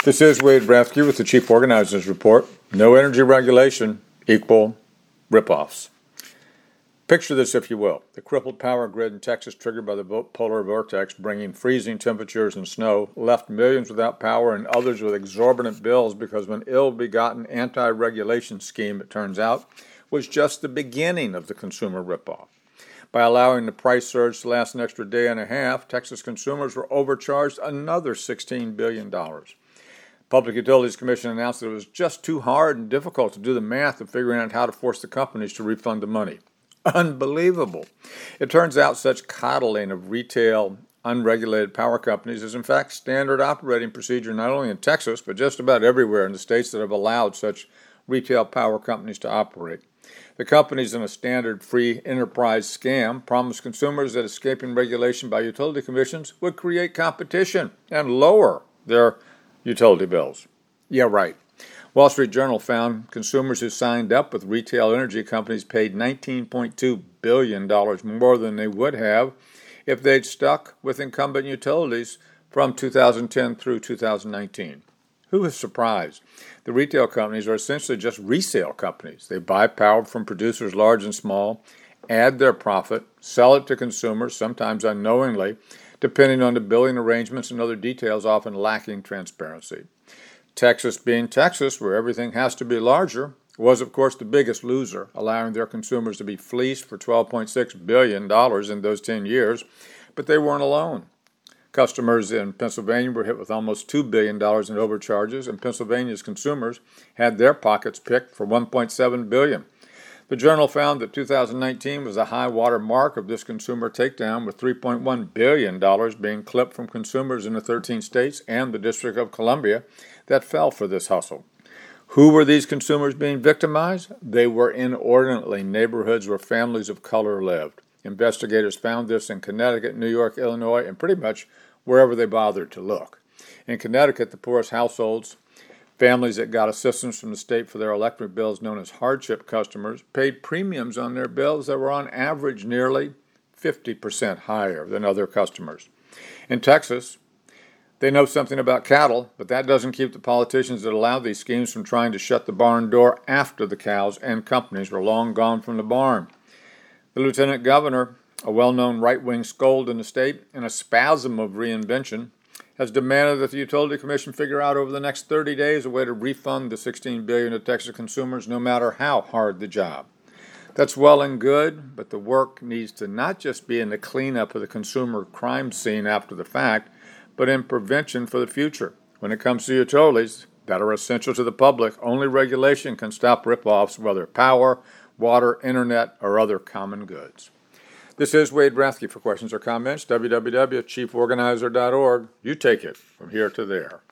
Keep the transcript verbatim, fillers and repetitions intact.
This is Wade Rathke with the Chief Organizers Report. No energy regulation equal ripoffs. Picture this, if you will. The crippled power grid in Texas, triggered by the polar vortex, bringing freezing temperatures and snow, left millions without power and others with exorbitant bills because of an ill-begotten anti-regulation scheme, it turns out, was just the beginning of the consumer ripoff. By allowing the price surge to last an extra day and a half, Texas consumers were overcharged another sixteen billion dollars. Public Utilities Commission announced that it was just too hard and difficult to do the math of figuring out how to force the companies to refund the money. Unbelievable. It turns out such coddling of retail, unregulated power companies is in fact standard operating procedure not only in Texas, but just about everywhere in the states that have allowed such retail power companies to operate. The companies, in a standard free enterprise scam, promised consumers that escaping regulation by utility commissions would create competition and lower their utility bills. Yeah, right. Wall Street Journal found consumers who signed up with retail energy companies paid nineteen point two billion dollars more than they would have if they'd stuck with incumbent utilities from two thousand ten through two thousand nineteen. Who is surprised? The retail companies are essentially just resale companies. They buy power from producers large and small, add their profit, sell it to consumers, sometimes unknowingly, depending on the billing arrangements and other details often lacking transparency. Texas, being Texas, where everything has to be larger, was of course the biggest loser, allowing their consumers to be fleeced for twelve point six billion dollars in those ten years, but they weren't alone. Customers in Pennsylvania were hit with almost two billion dollars in overcharges, and Pennsylvania's consumers had their pockets picked for one point seven billion dollars. The Journal found that two thousand nineteen was a high water mark of this consumer takedown, with three point one billion dollars being clipped from consumers in the thirteen states and the District of Columbia that fell for this hustle. Who were these consumers being victimized? They were inordinately neighborhoods where families of color lived. Investigators found this in Connecticut, New York, Illinois, and pretty much wherever they bothered to look. In Connecticut, the poorest households, families that got assistance from the state for their electric bills, known as hardship customers, paid premiums on their bills that were on average nearly fifty percent higher than other customers. In Texas, they know something about cattle, but that doesn't keep the politicians that allow these schemes from trying to shut the barn door after the cows and companies were long gone from the barn. The lieutenant governor, a well-known right-wing scold in the state, in a spasm of reinvention, has demanded that the Utility Commission figure out over the next thirty days a way to refund the sixteen billion dollars to Texas consumers, no matter how hard the job. That's well and good, but the work needs to not just be in the cleanup of the consumer crime scene after the fact, but in prevention for the future. When it comes to utilities that are essential to the public, only regulation can stop ripoffs, whether power, water, internet, or other common goods. This is Wade Rathke. For questions or comments, w w w dot chief organizer dot org. You take it from here to there.